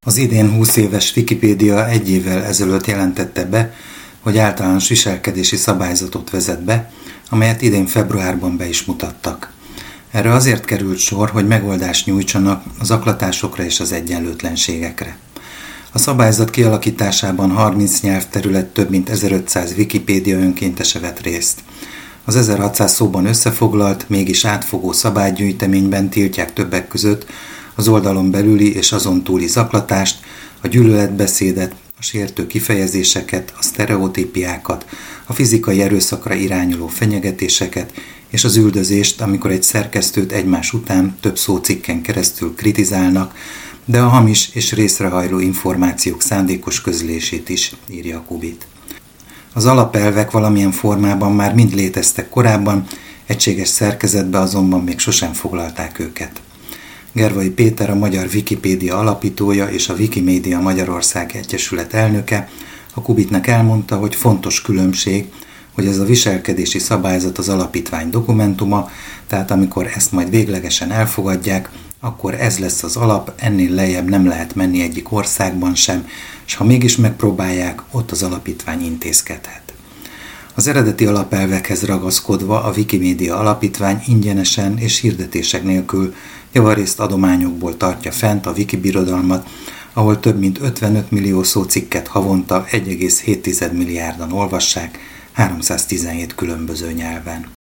Az idén 20 éves Wikipédia egy évvel ezelőtt jelentette be, hogy általános viselkedési szabályzatot vezet be, amelyet idén februárban be is mutattak. Erre azért került sor, hogy megoldást nyújtsanak az zaklatásokra és az egyenlőtlenségekre. A szabályzat kialakításában 30 nyelvterület több mint 1500 Wikipédia önkéntese vett részt. Az 1600 szóban összefoglalt, mégis átfogó szabálygyűjteményben tiltják többek között az oldalon belüli és azon túli zaklatást, a gyűlöletbeszédet, a sértő kifejezéseket, a sztereotípiákat, a fizikai erőszakra irányuló fenyegetéseket és az üldözést, amikor egy szerkesztőt egymás után több szócikken keresztül kritizálnak, de a hamis és részrehajló információk szándékos közlését is, írja a Kubit. Az alapelvek valamilyen formában már mind léteztek korábban, egységes szerkezetbe azonban még sosem foglalták őket. Gervai Péter, a Magyar Wikipédia alapítója és a Wikimedia Magyarország Egyesület elnöke a Kubitnak elmondta, hogy fontos különbség, hogy ez a viselkedési szabályzat az alapítvány dokumentuma, tehát amikor ezt majd véglegesen elfogadják, akkor ez lesz az alap, ennél lejjebb nem lehet menni egyik országban sem, és ha mégis megpróbálják, ott az alapítvány intézkedhet. Az eredeti alapelvekhez ragaszkodva a Wikimedia Alapítvány ingyenesen és hirdetések nélkül javarészt adományokból tartja fent a Wikibirodalmat, ahol több mint 55 millió szócikket havonta 1,7 milliárdan olvassák 317 különböző nyelven.